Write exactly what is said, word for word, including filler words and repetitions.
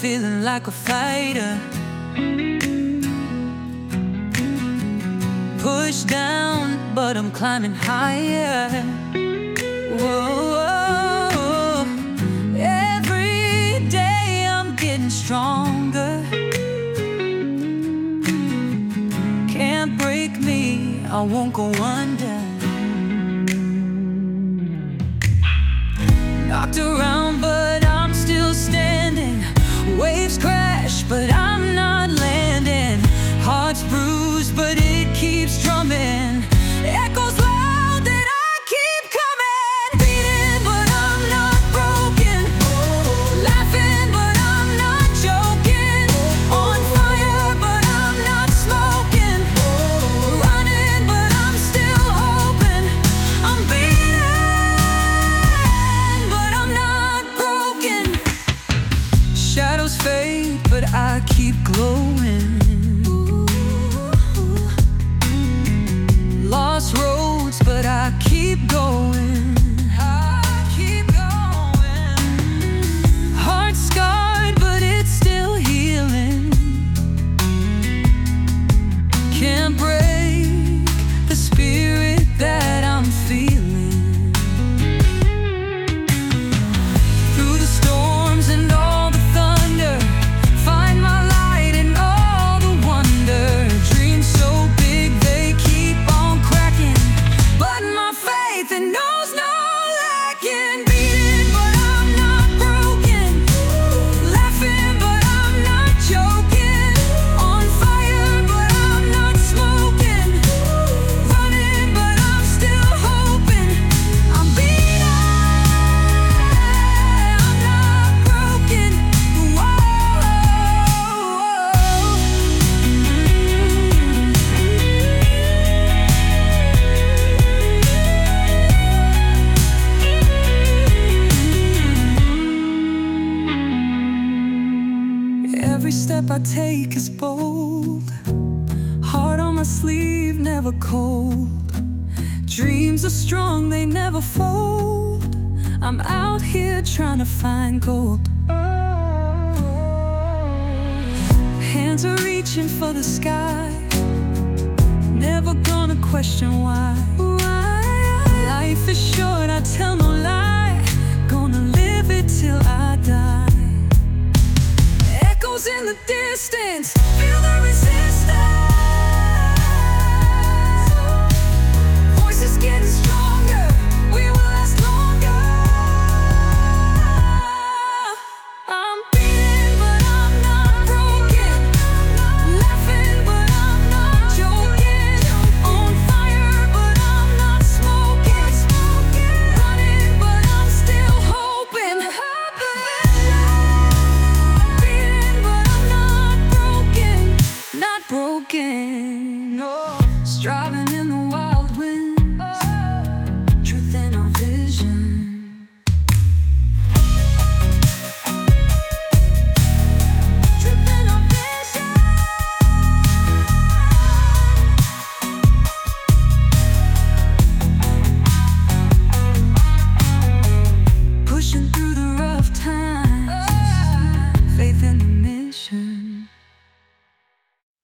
feeling like a fighter. Pushed down, but I'm climbing higher. Whoa, every day I'm getting stronger. Can't break me, I won't go under. Knocked around, but I'm still standing. Waves crash, but I'm not landing. Heart's bruised, but it keeps drumming. Echoes loud that I keep coming. Beating, but I'm not broken. Laughing, but I'm not joking. On fire, but I'm not smoking. Running, but I'm still hoping. I'm beaten, but I'm not broken. Shadows fade, but I keep glowing. Lost roads, but I keep going. I keep going. Heart scarred, but it's still healing. Can't break the spirit that I'm feeling. Through the storms and all the thunder, find my light in all the wonder. Dreams so big they keep on cracking, but my faith, it knows no lacking. Beating, but I'm not broken. Laughing, but I'm not joking. On fire, but I'm not smoking. Running, but I'm still hoping. I'm beaten, I'm not broken. Every step I take is bold. Heart on my sleeve, never cold. Dreams are strong, they never fold. I'm out here trying to find gold. Hands are reaching for the sky. Never gonna question why. Why? Life is short, I tell no lie. Gonna live it till I die. Echoes in the distance, feel the resistance. Voices getting stronger, we will last longer. I'm beaten, but I'm not broken. Laughing, but I'm not joking. On fire, but I'm not smoking. Running, but I'm still hoping. Beaten, but I'm not broken. Not broken, no. Striving in the wild winds, truth in our vision. Truth in our vision. Pushing through the rough times, faith in the mission.